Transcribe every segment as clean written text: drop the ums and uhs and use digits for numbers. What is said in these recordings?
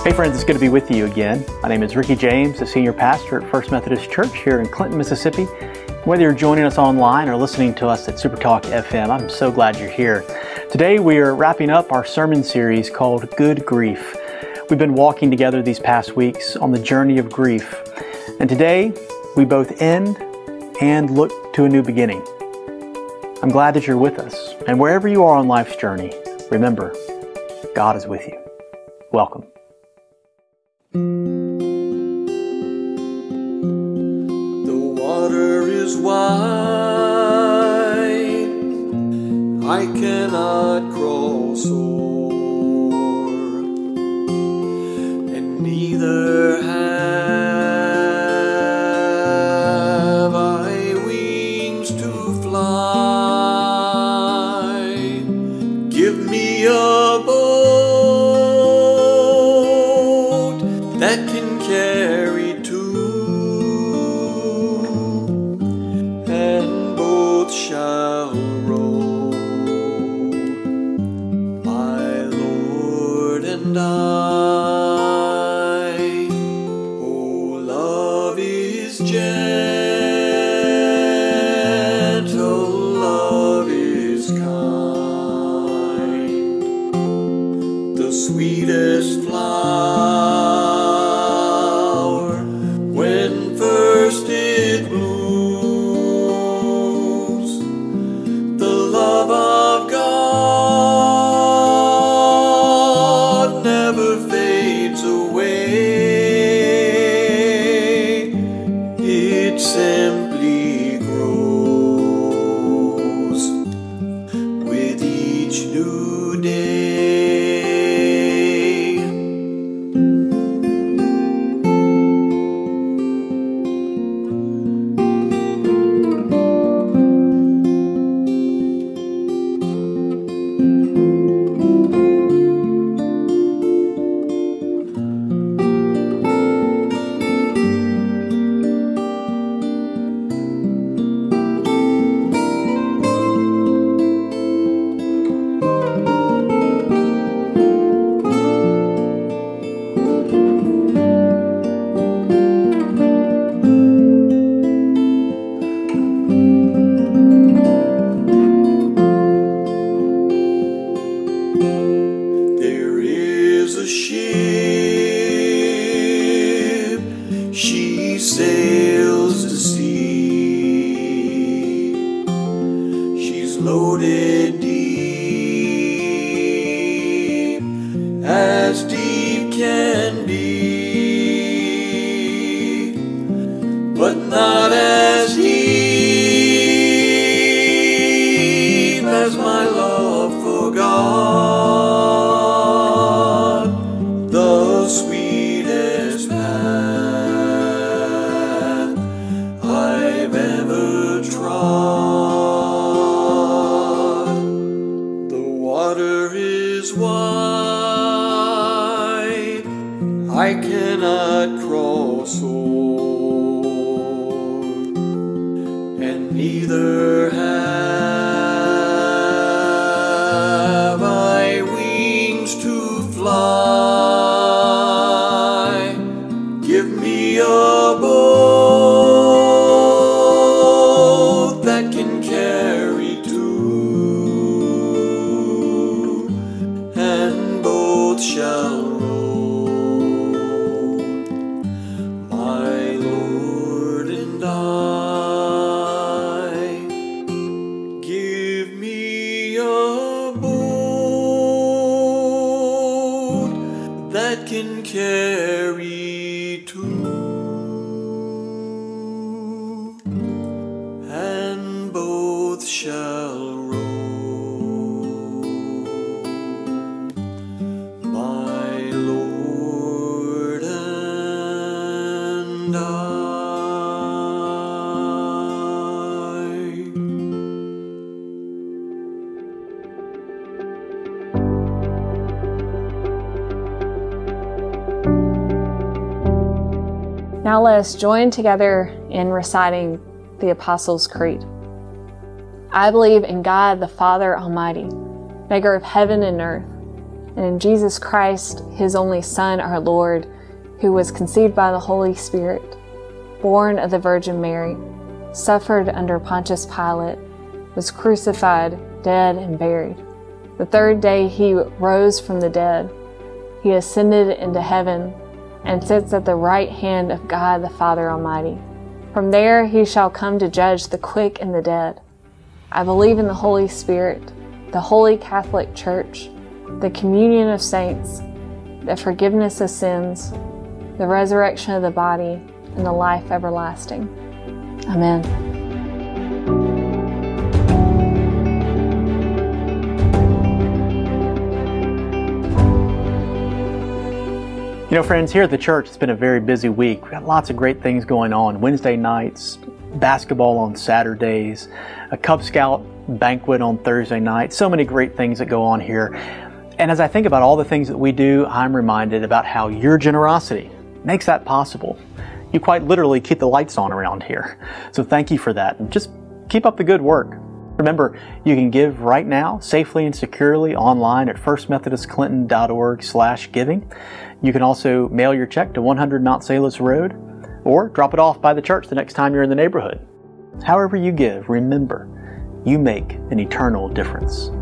Hey friends, it's good to be with you again. My name is Ricky James, the senior pastor at First Methodist Church here in Clinton, Mississippi. Whether you're joining us online or listening to us at Supertalk FM, I'm so glad you're here. Today we are wrapping up our sermon series called Good Grief. We've been walking together these past weeks on the journey of grief. And today we both end and look to a new beginning. I'm glad that you're with us. And wherever you are on life's journey, remember, God is with you. Welcome. The water is wide, I cannot cross o'er, and neither have I wings to fly. Give me a boat that can carry two, and both shall row, my Lord and I. Oh, love is gentle, love is kind, the sweetest flower when first it blooms. The love of God never fades away, it simply grows with each new day. There is a ship, she sails to sea. She's loaded deep, as deep can be, but not as deep as my love for God, the sweetest path I've ever trod. The water is wide, I cannot cross o'er, and neither have I wings to fly. Give me a boat that can carry two, and both shall row, my Lord and I. Give me a boat that can carry two, and both shall row, my Lord and I. Now let us join together in reciting the Apostles' Creed. I believe in God the Father Almighty, maker of heaven and earth, and in Jesus Christ, His only Son, our Lord, who was conceived by the Holy Spirit, born of the Virgin Mary, suffered under Pontius Pilate, was crucified, dead, and buried. The third day He rose from the dead. He ascended into heaven and sits at the right hand of God the Father Almighty. From there He shall come to judge the quick and the dead. I believe in the Holy Spirit, the Holy Catholic Church, the communion of saints, the forgiveness of sins, the resurrection of the body, and the life everlasting. Amen. You know, friends, here at the church, it's been a very busy week. We've got lots of great things going on. Wednesday nights, basketball on Saturdays, a Cub Scout banquet on Thursday night. So many great things that go on here. And as I think about all the things that we do, I'm reminded about how your generosity makes that possible. You quite literally keep the lights on around here. So thank you for that. And just keep up the good work. Remember, you can give right now, safely and securely, online at firstmethodistclinton.org/giving. You can also mail your check to 100 Mount Salus Road, or drop it off by the church the next time you're in the neighborhood. However you give, remember, you make an eternal difference.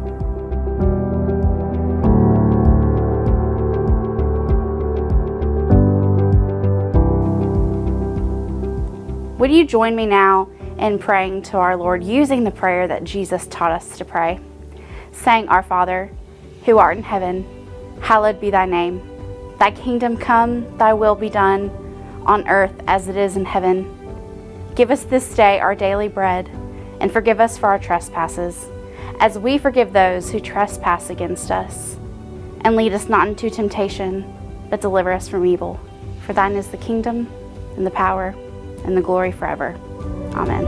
Would you join me now in praying to our Lord using the prayer that Jesus taught us to pray, saying, Our Father, who art in heaven, hallowed be thy name. Thy kingdom come, thy will be done, on earth as it is in heaven. Give us this day our daily bread, and forgive us for our trespasses, as we forgive those who trespass against us. And lead us not into temptation, but deliver us from evil. For thine is the kingdom, and the power, and the glory forever. Amen.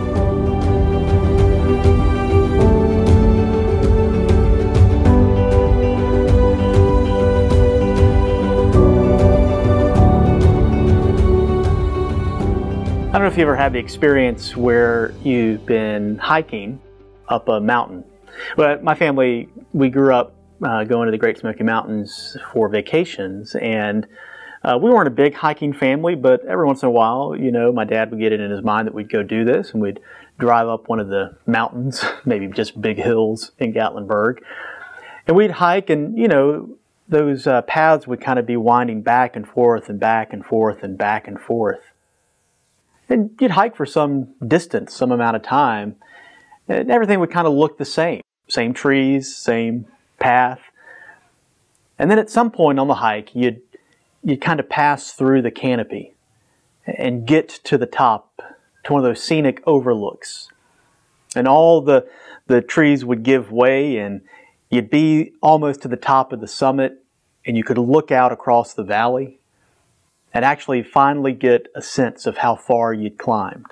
I don't know if you ever had the experience where you've been hiking up a mountain. Well, my family, we grew up going to the Great Smoky Mountains for vacations, and we weren't a big hiking family, but every once in a while, you know, my dad would get it in his mind that we'd go do this, and we'd drive up one of the mountains, maybe just big hills in Gatlinburg, and we'd hike, and, you know, those paths would kind of be winding back and forth and back and forth and back and forth. And you'd hike for some distance, some amount of time, and everything would kind of look the same. Same trees, same path. And then at some point on the hike, you'd kind of pass through the canopy and get to the top, to one of those scenic overlooks. And all the trees would give way, and you'd be almost to the top of the summit, and you could look out across the valley and actually finally get a sense of how far you'd climbed.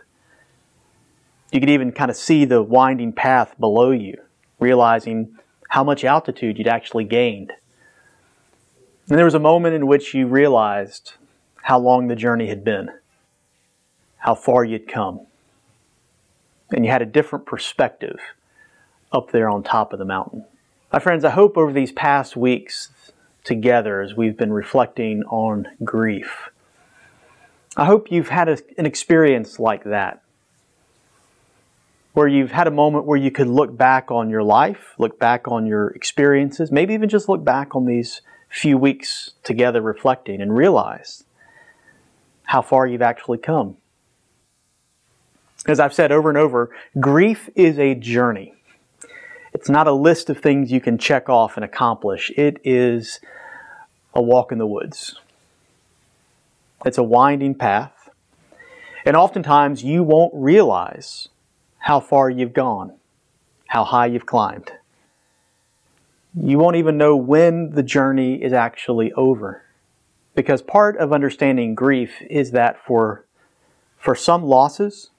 You could even kind of see the winding path below you, realizing how much altitude you'd actually gained. And there was a moment in which you realized how long the journey had been, how far you'd come. And you had a different perspective up there on top of the mountain. My friends, I hope over these past weeks together, as we've been reflecting on grief, I hope you've had an experience like that, where you've had a moment where you could look back on your life, look back on your experiences, maybe even just look back on these few weeks together reflecting and realize how far you've actually come. As I've said over and over, grief is a journey. It's not a list of things you can check off and accomplish. It is a walk in the woods. It's a winding path. And oftentimes you won't realize how far you've gone, how high you've climbed. You won't even know when the journey is actually over. Because part of understanding grief is that for some losses,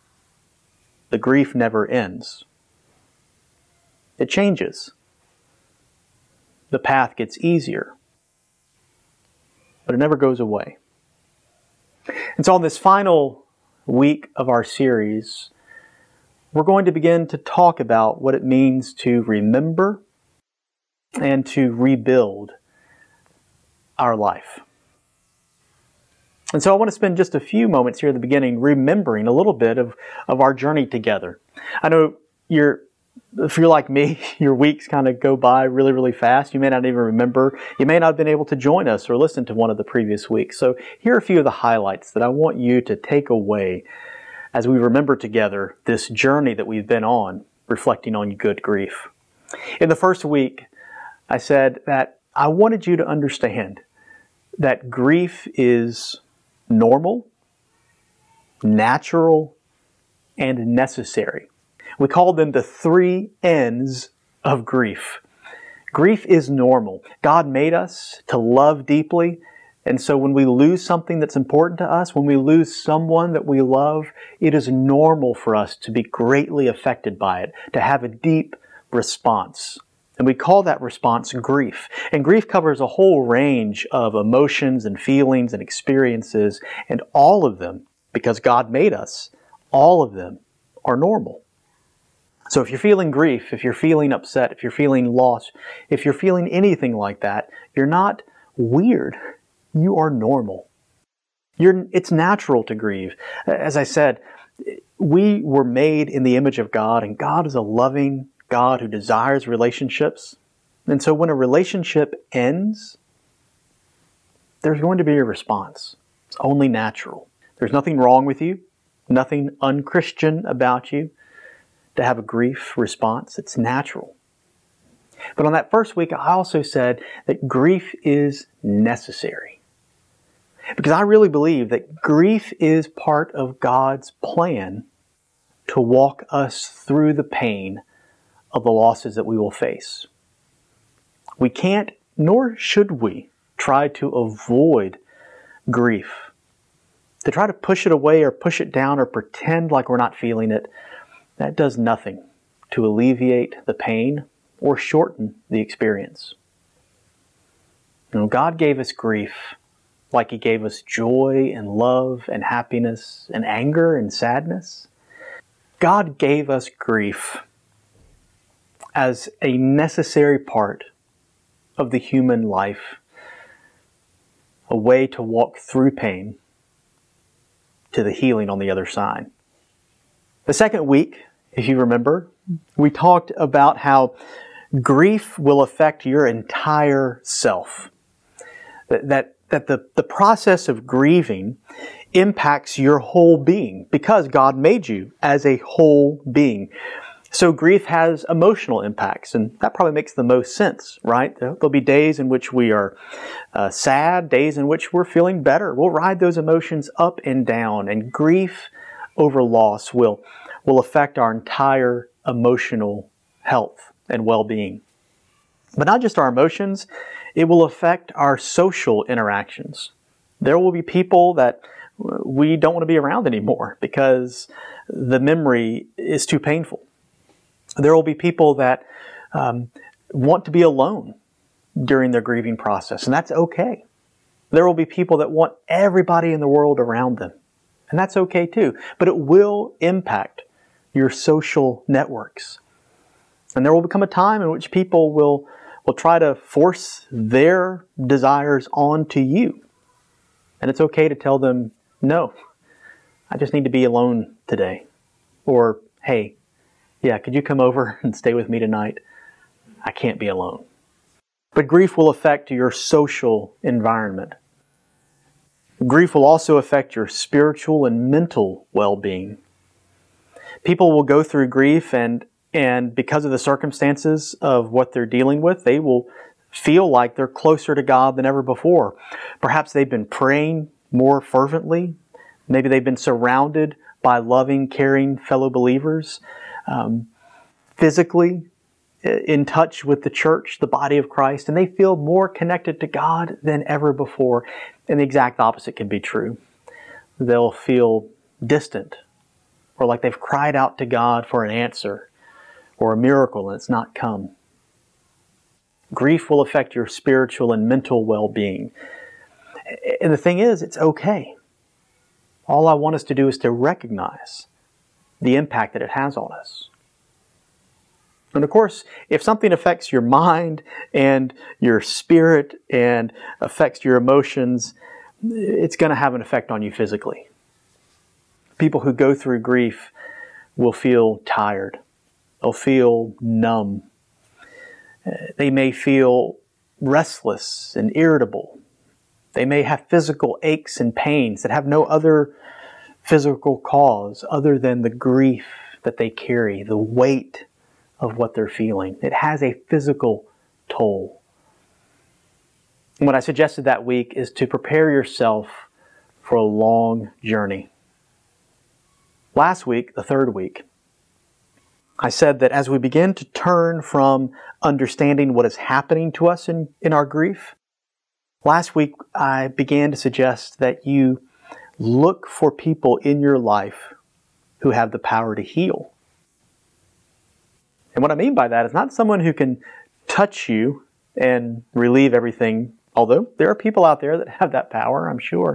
the grief never ends. It changes. The path gets easier. But it never goes away. And so on this final week of our series, we're going to begin to talk about what it means to remember and to rebuild our life. And so I want to spend just a few moments here at the beginning remembering a little bit of our journey together. I know if you're like me, your weeks kind of go by really, really fast. You may not even remember. You may not have been able to join us or listen to one of the previous weeks. So here are a few of the highlights that I want you to take away as we remember together this journey that we've been on, reflecting on good grief. In the first week, I said that I wanted you to understand that grief is normal, natural, and necessary. We call them the 3 N's of grief. Grief is normal. God made us to love deeply, and so when we lose something that's important to us, when we lose someone that we love, it is normal for us to be greatly affected by it, to have a deep response. And we call that response grief. And grief covers a whole range of emotions and feelings and experiences, and all of them, because God made us, all of them are normal. So if you're feeling grief, if you're feeling upset, if you're feeling lost, if you're feeling anything like that, you're not weird. You are normal. It's natural to grieve. As I said, we were made in the image of God, and God is a loving God who desires relationships. And so when a relationship ends, there's going to be a response. It's only natural. There's nothing wrong with you, nothing unchristian about you to have a grief response. It's natural. But on that first week, I also said that grief is necessary. Because I really believe that grief is part of God's plan to walk us through the pain of the losses that we will face. We can't, nor should we, try to avoid grief. To try to push it away or push it down or pretend like we're not feeling it, that does nothing to alleviate the pain or shorten the experience. God gave us grief like He gave us joy and love and happiness and anger and sadness. God gave us grief as a necessary part of the human life, a way to walk through pain to the healing on the other side. The second week, if you remember, we talked about how grief will affect your entire self. That the process of grieving impacts your whole being because God made you as a whole being. So grief has emotional impacts, and that probably makes the most sense, right? There'll be days in which we are sad, days in which we're feeling better. We'll ride those emotions up and down, and grief over loss will affect our entire emotional health and well-being. But not just our emotions, it will affect our social interactions. There will be people that we don't want to be around anymore because the memory is too painful. There will be people that want to be alone during their grieving process, and that's okay. There will be people that want everybody in the world around them, and that's okay too. But it will impact your social networks. And there will become a time in which people will try to force their desires onto you. And it's okay to tell them, no, I just need to be alone today. Or, hey, yeah, could you come over and stay with me tonight? I can't be alone. But grief will affect your social environment. Grief will also affect your spiritual and mental well-being. People will go through grief and because of the circumstances of what they're dealing with, they will feel like they're closer to God than ever before. Perhaps they've been praying more fervently. Maybe they've been surrounded by loving, caring fellow believers. Physically in touch with the church, the body of Christ, and they feel more connected to God than ever before. And the exact opposite can be true. They'll feel distant, or like they've cried out to God for an answer or a miracle and it's not come. Grief will affect your spiritual and mental well-being. And the thing is, it's okay. All I want us to do is to recognize the impact that it has on us. And of course, if something affects your mind and your spirit and affects your emotions, it's going to have an effect on you physically. People who go through grief will feel tired. They'll feel numb. They may feel restless and irritable. They may have physical aches and pains that have no other physical cause other than the grief that they carry, the weight of what they're feeling. It has a physical toll. And what I suggested that week is to prepare yourself for a long journey. Last week, the third week, I said that as we begin to turn from understanding what is happening to us in our grief, last week I began to suggest that you look for people in your life who have the power to heal. And what I mean by that is not someone who can touch you and relieve everything, although there are people out there that have that power, I'm sure.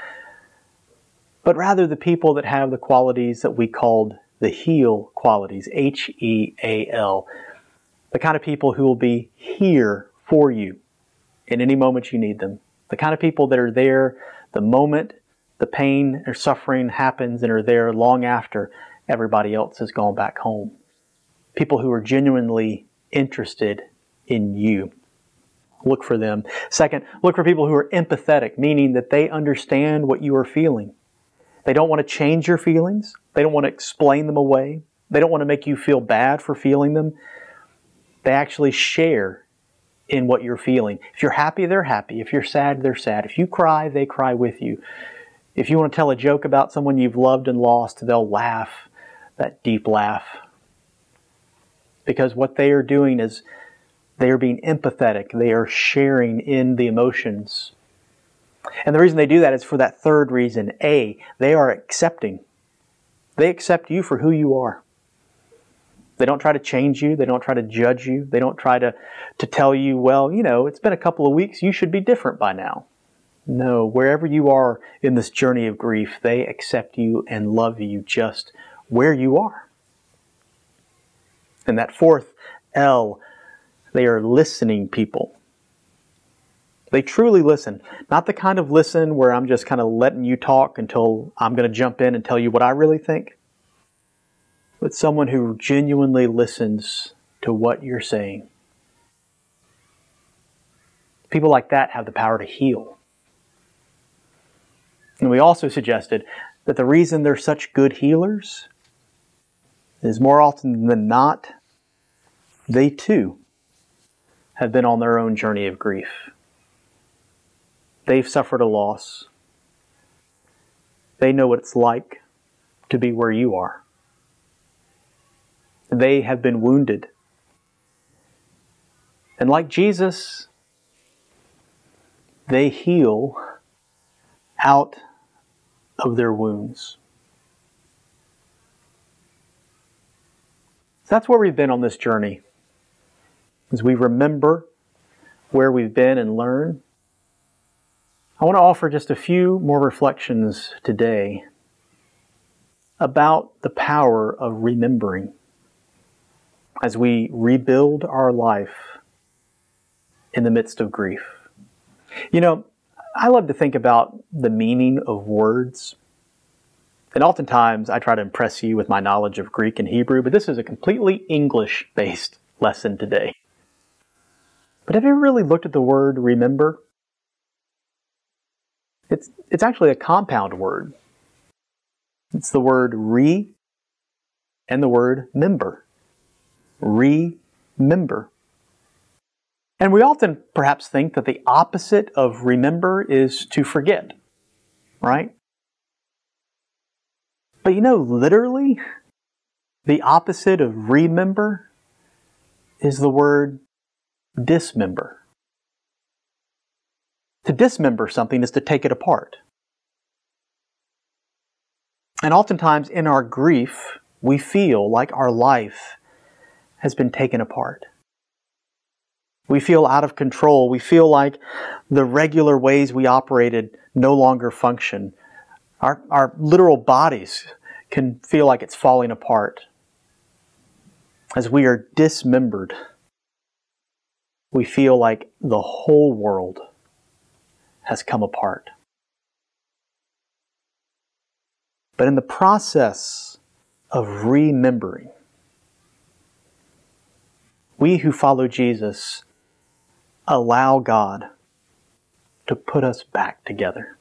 But rather the people that have the qualities that we called the heal qualities, H-E-A-L. The kind of people who will be here for you in any moment you need them. The kind of people that are there the moment the pain or suffering happens and are there long after everybody else has gone back home. People who are genuinely interested in you. Look for them. Second, look for people who are empathetic, meaning that they understand what you are feeling. They don't want to change your feelings. They don't want to explain them away. They don't want to make you feel bad for feeling them. They actually share in what you're feeling. If you're happy, they're happy. If you're sad, they're sad. If you cry, they cry with you. If you want to tell a joke about someone you've loved and lost, they'll laugh, that deep laugh. Because what they are doing is they are being empathetic. They are sharing in the emotions. And the reason they do that is for that third reason. A, they are accepting. They accept you for who you are. They don't try to change you. They don't try to judge you. They don't try to tell you, well, it's been a couple of weeks. You should be different by now. No, wherever you are in this journey of grief, they accept you and love you just where you are. And that fourth L, they are listening people. They truly listen. Not the kind of listen where I'm just kind of letting you talk until I'm going to jump in and tell you what I really think. But someone who genuinely listens to what you're saying. People like that have the power to heal. And we also suggested that the reason they're such good healers is more often than not, they too have been on their own journey of grief. They've suffered a loss. They know what it's like to be where you are. They have been wounded. And like Jesus, they heal out of their wounds. So that's where we've been on this journey. As we remember where we've been and learn, I want to offer just a few more reflections today about the power of remembering as we rebuild our life in the midst of grief. I love to think about the meaning of words. And oftentimes I try to impress you with my knowledge of Greek and Hebrew, but this is a completely English-based lesson today. But have you really looked at the word remember? It's actually a compound word. It's the word re and the word member. Remember. And we often perhaps think that the opposite of remember is to forget, right? But literally, the opposite of remember is the word dismember. To dismember something is to take it apart. And oftentimes in our grief, we feel like our life has been taken apart. We feel out of control. We feel like the regular ways we operated no longer function. Our literal bodies can feel like it's falling apart. as we are dismembered, we feel like the whole world has come apart. But in the process of remembering, we who follow Jesus allow God to put us back together.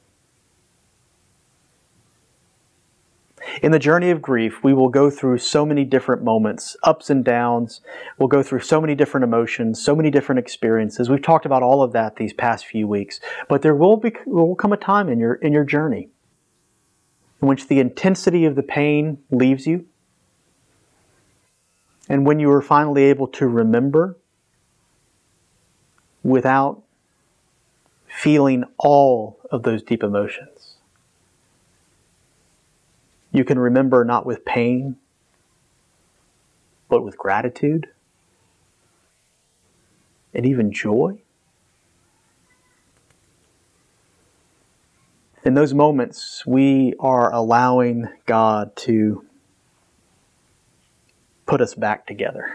In the journey of grief, we will go through so many different moments, ups and downs. We'll go through so many different emotions, so many different experiences. We've talked about all of that these past few weeks. But there will come a time in your journey in which the intensity of the pain leaves you, and when you are finally able to remember without feeling all of those deep emotions. You can remember not with pain, but with gratitude and even joy. In those moments, we are allowing God to put us back together.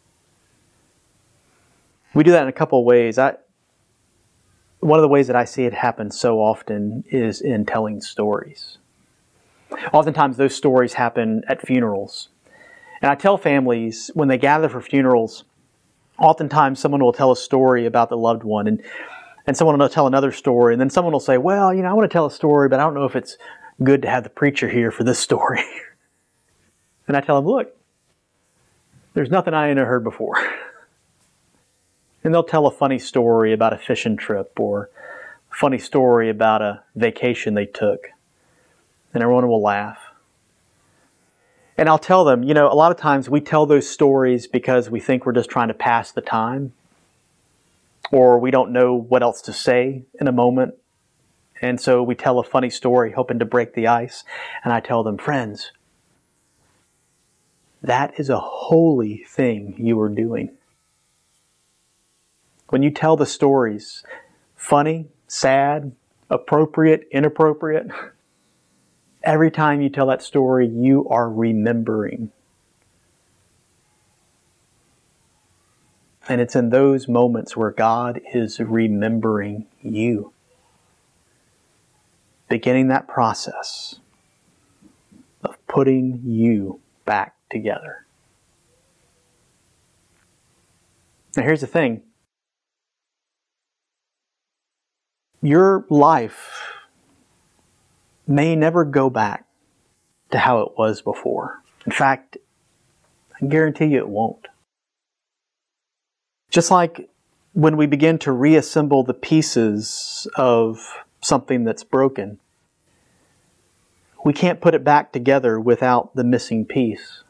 We do that in a couple of ways. One of the ways that I see it happen so often is in telling stories. Oftentimes those stories happen at funerals. And I tell families when they gather for funerals, oftentimes someone will tell a story about the loved one, and someone will tell another story, and then someone will say, well, I want to tell a story, but I don't know if it's good to have the preacher here for this story. And I tell them, look, there's nothing I ain't heard before. And they'll tell a funny story about a fishing trip or a funny story about a vacation they took. And everyone will laugh. And I'll tell them, a lot of times we tell those stories because we think we're just trying to pass the time, or we don't know what else to say in a moment. And so we tell a funny story hoping to break the ice. And I tell them, friends, that is a holy thing you are doing. When you tell the stories, funny, sad, appropriate, inappropriate, every time you tell that story, you are remembering. And it's in those moments where God is remembering you. Beginning that process of putting you back together. Now here's the thing. Your life may never go back to how it was before. In fact, I guarantee you it won't. Just like when we begin to reassemble the pieces of something that's broken, we can't put it back together without the missing piece.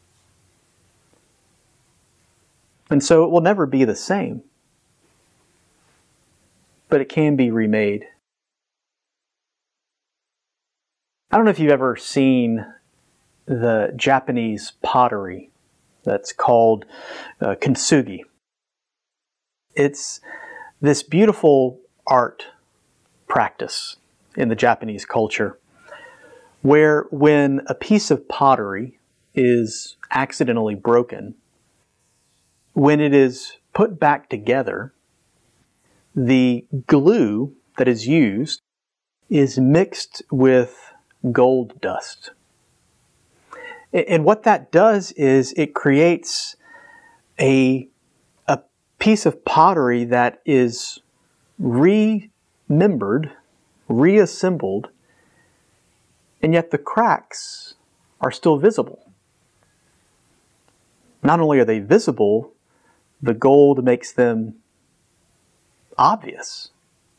And so it will never be the same. But it can be remade. I don't know if you've ever seen the Japanese pottery that's called kintsugi. It's this beautiful art practice in the Japanese culture where when a piece of pottery is accidentally broken, when it is put back together, the glue that is used is mixed with gold dust. And what that does is it creates a piece of pottery that is remembered, reassembled, and yet the cracks are still visible. Not only are they visible, the gold makes them obvious.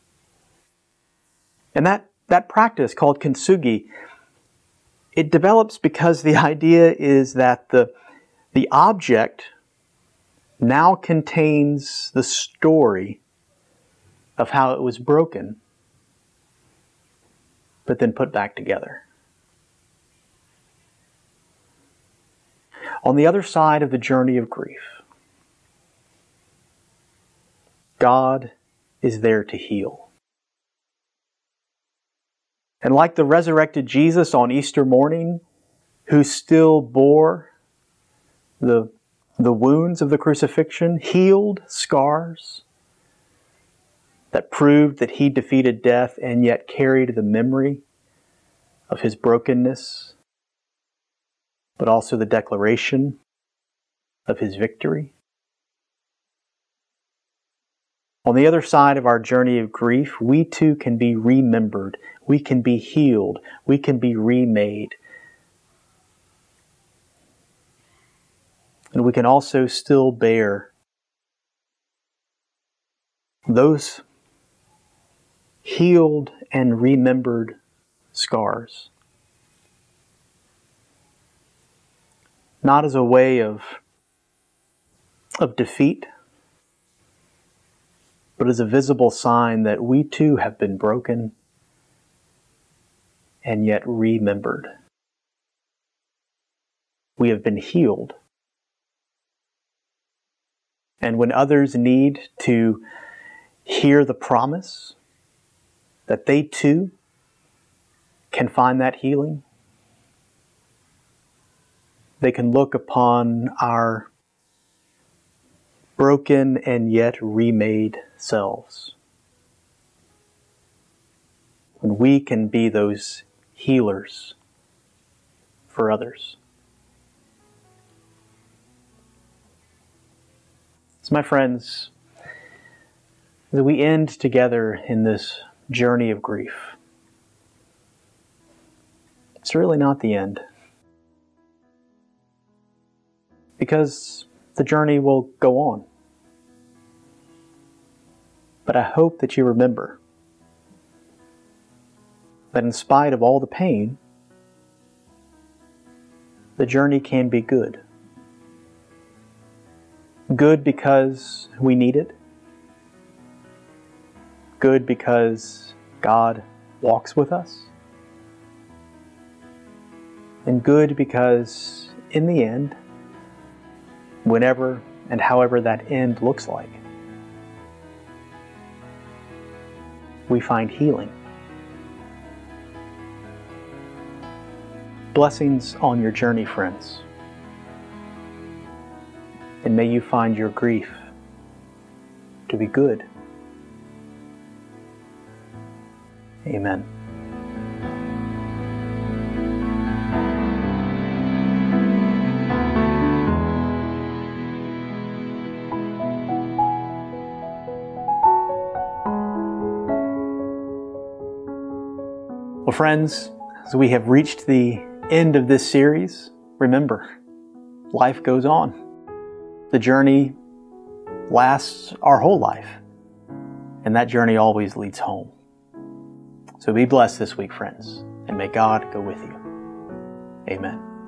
And that practice called kintsugi, it develops because the idea is that the object now contains the story of how it was broken, but then put back together. On the other side of the journey of grief, God is there to heal. And like the resurrected Jesus on Easter morning, who still bore the The wounds of the crucifixion, healed scars that proved that he defeated death and yet carried the memory of his brokenness, but also the declaration of his victory. On the other side of our journey of grief, we too can be remembered, we can be healed, we can be remade. And we can also still bear those healed and remembered scars. Not as a way of defeat, but as a visible sign that we too have been broken and yet remembered. We have been healed. And when others need to hear the promise that they too can find that healing, they can look upon our broken and yet remade selves. When we can be those healers for others. So my friends, as we end together in this journey of grief, it's really not the end. Because the journey will go on. But I hope that you remember that in spite of all the pain, the journey can be good. Good because we need it. Good because God walks with us. And good because, in the end, whenever and however that end looks like, we find healing. Blessings on your journey, friends. And may you find your grief to be good. Amen. Well, friends, as we have reached the end of this series, remember, life goes on. The journey lasts our whole life, and that journey always leads home. So be blessed this week, friends, and may God go with you. Amen.